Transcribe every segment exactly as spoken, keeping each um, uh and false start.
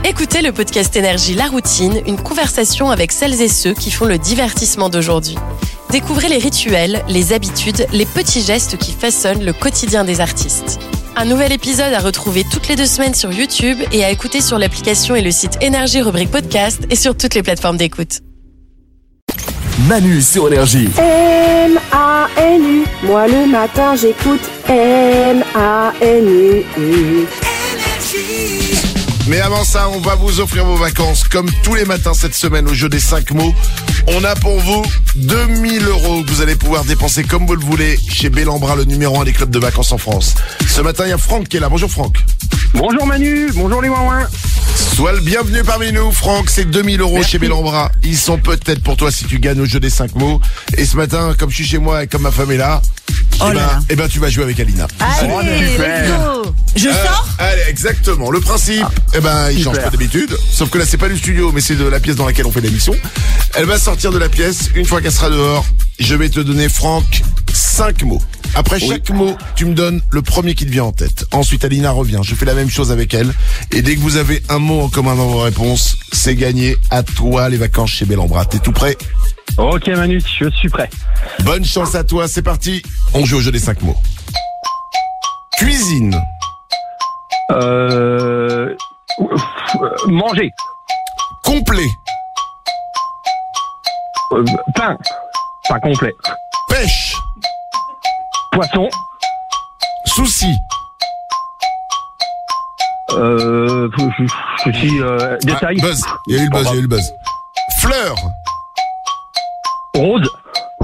Écoutez le podcast Énergie La Routine, une conversation avec celles et ceux qui font le divertissement d'aujourd'hui. Découvrez les rituels, les habitudes, les petits gestes qui façonnent le quotidien des artistes. Un nouvel épisode à retrouver toutes les deux semaines sur YouTube et à écouter sur l'application et le site Énergie rubrique podcast et sur toutes les plateformes d'écoute. Manu sur Énergie. M A N U, moi le matin j'écoute M A N U. Mais avant ça, on va vous offrir vos vacances comme tous les matins cette semaine au jeu des cinq mots. On a pour vous deux mille euros que vous allez pouvoir dépenser comme vous le voulez chez Bellambra, le numéro un des clubs de vacances en France. Ce matin, il y a Franck qui est là. Bonjour Franck. Bonjour Manu, bonjour les ouin-ouin. Sois le bienvenu parmi nous, Franck. C'est deux mille euros chez Bellambra. Ils sont peut-être pour toi si tu gagnes au jeu des cinq mots. Et ce matin, comme je suis chez moi et comme ma femme est là, Oh eh ben, eh ben, tu vas jouer avec Alina. Allez, let's go. Je Euh, sors Allez, exactement. Le principe, eh ben, il change pas d'habitude. Sauf que là, c'est pas du studio, mais c'est de la pièce dans laquelle on fait l'émission. Elle va sortir de la pièce. Une fois qu'elle sera dehors, je vais te donner, Franck, cinq mots. Après chaque mot, tu me donnes le premier qui te vient en tête. Ensuite, Alina revient. Je fais la même chose avec elle. Et dès que vous avez un mot en commun dans vos réponses, c'est gagné. À toi, les vacances chez Bellambra. T'es tout prêt? Ok Manu, je suis prêt. Bonne chance à toi. C'est parti. On joue au jeu des cinq mots. Cuisine. Euh... Manger. Complet. Euh, pain. Pain complet. Pêche. Poisson. Souci. Euh... Je suis... Euh, détail. Ah, buzz. Il y a eu le buzz, il y a eu le buzz. Fleur. Rose.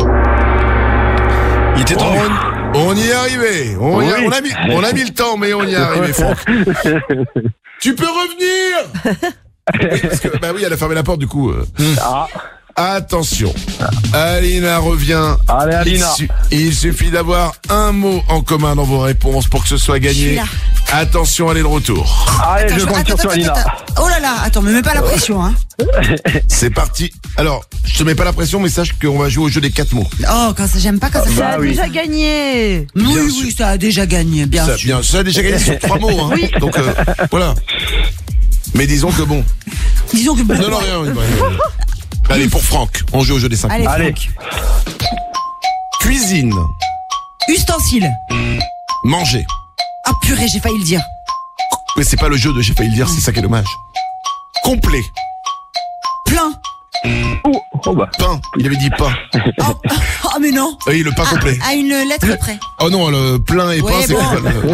Il était tendu. On, on y est arrivé. On, y a, Oui. on, a mis, on a mis le temps, mais on y est arrivé, Franck. Tu peux revenir? Oui, parce que, bah oui, elle a fermé la porte, du coup. euh. Ah. Attention. Alina revient. Allez, Alina. Il, su- il suffit d'avoir un mot en commun dans vos réponses pour que ce soit Je suis gagné. là. Attention, elle est de retour. Allez, Attends, je compte sur toi Alina. attends. Oh là là, attends, me mets pas la pression, hein. C'est parti. Alors, je te mets pas la pression, mais sache qu'on va jouer au jeu des quatre mots. Oh, quand ça, j'aime pas quand ça. Bah Ça a oui. déjà gagné. Oui, Bien oui, sûr. ça a déjà gagné, bien Ça, sûr. bien, ça a déjà gagné sur trois mots. Hein. Donc, euh, voilà. Mais disons que bon. Disons que. Non, non, rien. rien, rien. Allez, pour Franck, on joue au jeu des cinq Allez, mots. Allez. Franck. Cuisine. Ustensile. Manger. Ah purée, j'ai failli le dire. Mais c'est pas le jeu de j'ai failli le dire, c'est ça qui est dommage. Complet. Plein. Oh, oh bah. Pain. Il avait dit pain. Oh, oh, mais non. Oui, le pain Ah, complet. à une lettre près. Oh non, le plein et Ouais, pain, c'est bon. quoi le...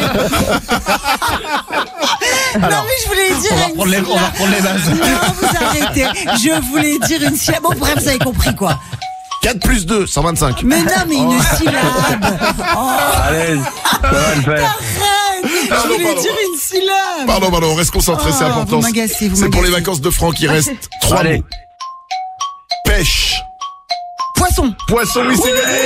Non, mais je voulais dire. On va une reprendre les- on va syllabe. reprendre les bases. Non, vous arrêtez. Je voulais dire une syllabe. Bon, bref, vous avez compris quoi. quatre plus deux, cent vingt-cinq. Mais non, mais une syllabe. Oh, Allez, ça va le faire. arrête. Je Pardon, voulais pardon. dire une syllabe. Pardon, pardon, on reste concentré, c'est Oh, important. vous m'agacez, vous C'est pour les m'agacez. vacances de Franck, il reste trois Allez. mots. Pêche. Poisson. Poisson, oui, c'est gagné.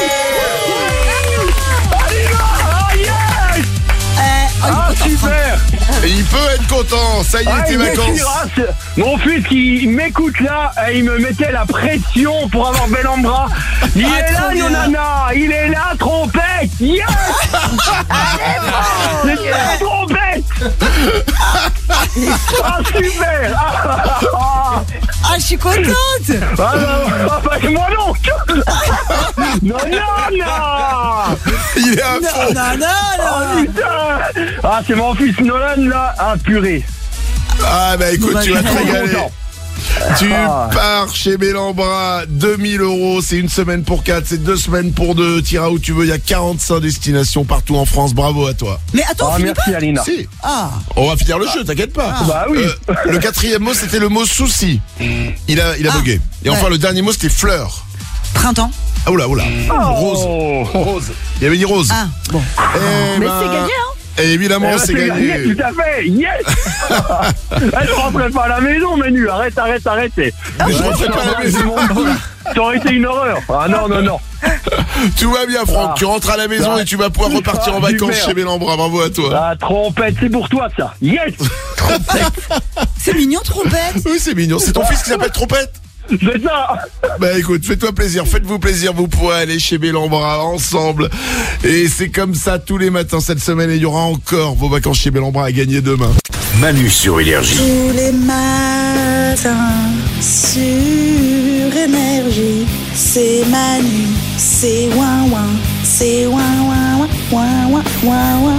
Euh, oh, Ah, il est content, Franck. super. Et il peut être content, ça y est, Ah, tes il vacances. m'écrira, c'est- Mon fils qui m'écoute là, et il me mettait la pression pour avoir Bellambra. Il Ah, est là, trop bien. Yonana. Il est là, trompette. Yes. C'est la trompette. Ah, super. Ah, ah, Ah, je suis contente. ah, non, ah, bah, moi donc. Non, non, non. Il est à Non, fond. non, non, Ah, non. putain. Ah, c'est mon fils Nolan là. Ah, purée. Ah bah écoute, tu vas te Trop régaler. content. Tu Ah. pars chez Bellambra, deux mille euros, c'est une semaine pour quatre, c'est deux semaines pour deux, t'iras où tu veux, il y a quarante-cinq destinations partout en France, bravo à toi. Mais attends, Ah, on finit pas. merci Alina. Si, Ah, on va finir le jeu, t'inquiète pas. Bah oui. Euh, le quatrième mot, c'était le mot souci. Il a, il a Ah. bugué. Et enfin, Ouais. le dernier mot, c'était fleur. printemps. Ah, oula, oula. Rose. Oh. Rose. Il avait dit rose. Ah, bon. Eh Mais ben, c'est gagné, hein. Évidemment, Eh ben, c'est gagné. Yes, tout à fait, yes. Elle rentrait pas à la maison, Manu. Arrête, arrête, arrête. Mais je rentrais pas à la maison. Ça aurait été une horreur. Ah non, non, non. Tout va bien, Franck. Ah. Tu rentres à la maison Ah. et tu vas pouvoir repartir en Ah, vacances super. chez Bellambra. Bravo à toi. La trompette, c'est pour toi, ça. Yes. C'est mignon, trompette. Oui, c'est mignon. C'est ton fils qui s'appelle Trompette? C'est ça. Bah écoute, fais-toi plaisir, faites-vous plaisir, vous pourrez aller chez Bellambra ensemble. Et c'est comme ça tous les matins cette semaine et il y aura encore vos vacances chez Bellambra à gagner demain. Manu sur Énergie. Tous les matins sur Énergie, c'est Manu, c'est ouin ouin, c'est ouin ouin ouin ouin ouin ouin.